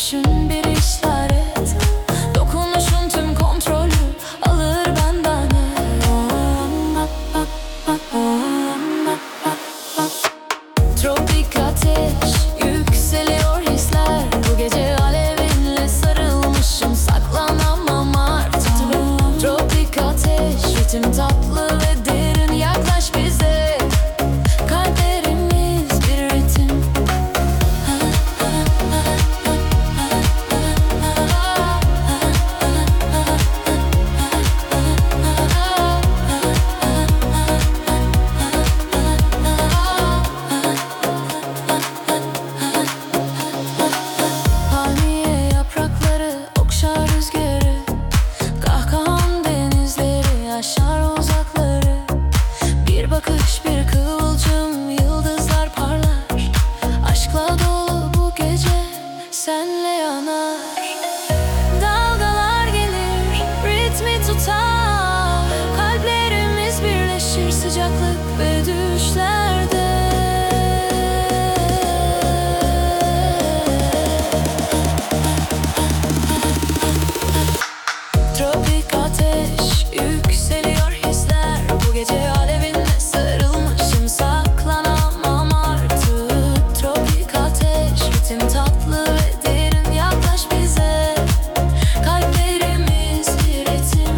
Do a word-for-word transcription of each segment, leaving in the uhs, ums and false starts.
Gülüşün bir işaret, dokunuşun tüm kontrolü alır benden. Tropik ateş, yükseliyor hisler. Bu gece alevinle sarılmışım, saklanamam artık. Tropik ateş, ritim tatlı ve derin, yaklaş bize. Kalplerimiz bir ritim. Palmiye yaprakları okşar rüzgarı, kahkahan denizleri aşar uzakları. Bir bakış, bir kıvılcım, yıldızlar parlar. Aşkla dolu bu gece, senle yanar. Dalgalar gelir, ritmi tutar. Kalplerimiz birleşir sıcaklık ve düşlerde. Tropik ateş, yükseliyor hisler. Bu gece alevinle sarılmışım, saklanamam artık. Tropik ateş, ritim tatlı ve derin, yaklaş bize. Kalplerimiz bir ritim.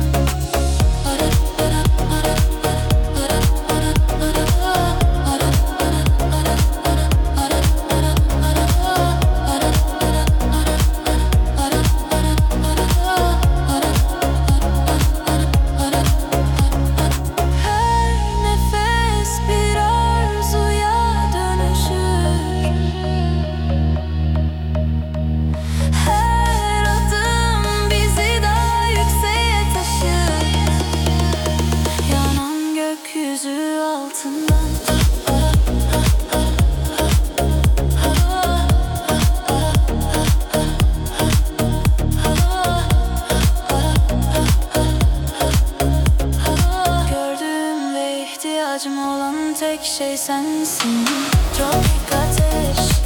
Her nefes bir arzuya dönüşür. Her adım bizi daha yükseğe taşır. Yanan gökyüzü altından. Gördüğüm ve ihtiyacım olan tek şey sensin. Tropik ateş,